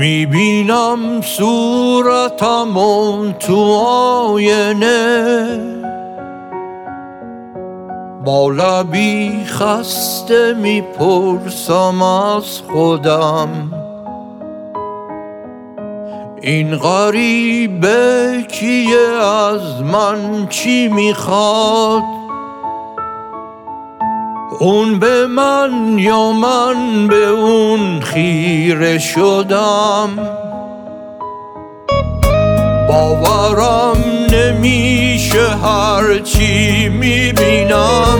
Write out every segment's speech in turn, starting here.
میبینم صورتم تو آینه، با لبی خسته میپرسم از خودم این غریبه کیه، از من چی میخواد؟ اون به من یا من به اون خیره شدم، باورم نمیشه هرچی میبینم،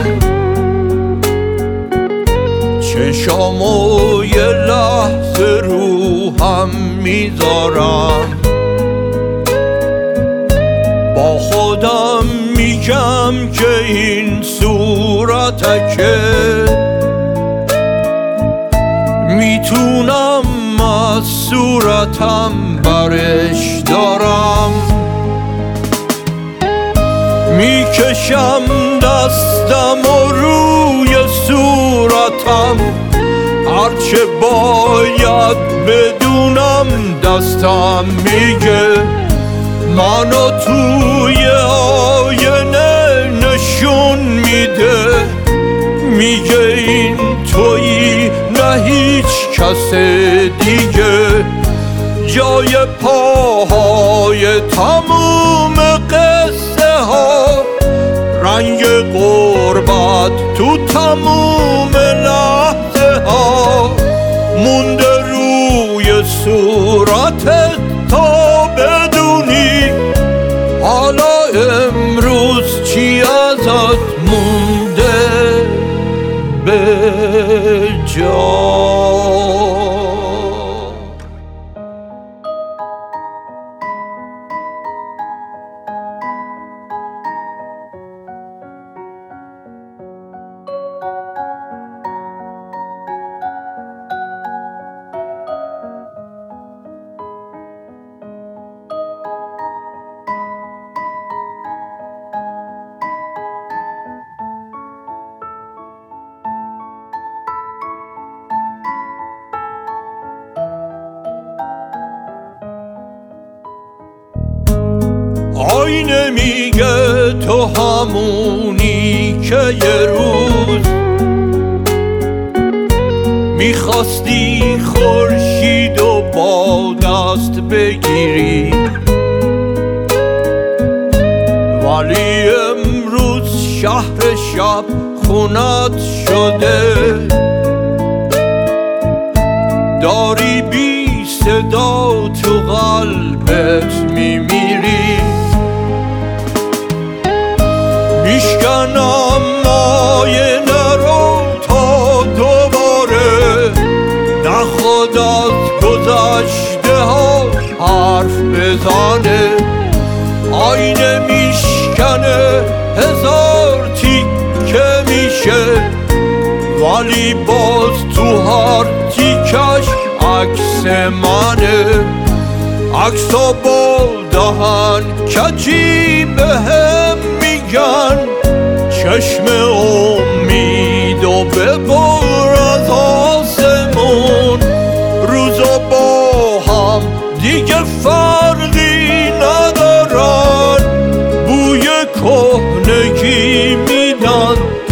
چشامو یه لحظه رو هم میذارم، با خودم میگم که این صورتکه میتونم از صورتم برش دارم، میکشم دستم و روی صورتم، هرچه باید بدونم دستم میگه منو توی آینه نشون میده، میگه این تویی نه هیچ کس دیگه، جای پاهای تموم قصه ها، رنگ غربت تو تموم لحظه ها، مونده روی صورتت تا بدونی حالا امروز چی ازت مونده به جا. آینه میگه تو همونی که یه روز میخواستی خورشید و با دست بگیری، ولی امروز شهر شب خونت شده، داری بی صدا تو قلبت میمیری، میشکنم آینه رو تا دوباره نخواد از گذشته ها حرف بزنه، آینه میشکنه هزار تیکه میشه، ولی باز تو هر تیکش عکس منه، عکسا با دهن کجی بهم میگن چشم امیدو ببر از آسمون، روزا با هم دیگه فرقی ندارن، بوی کهنگی میدن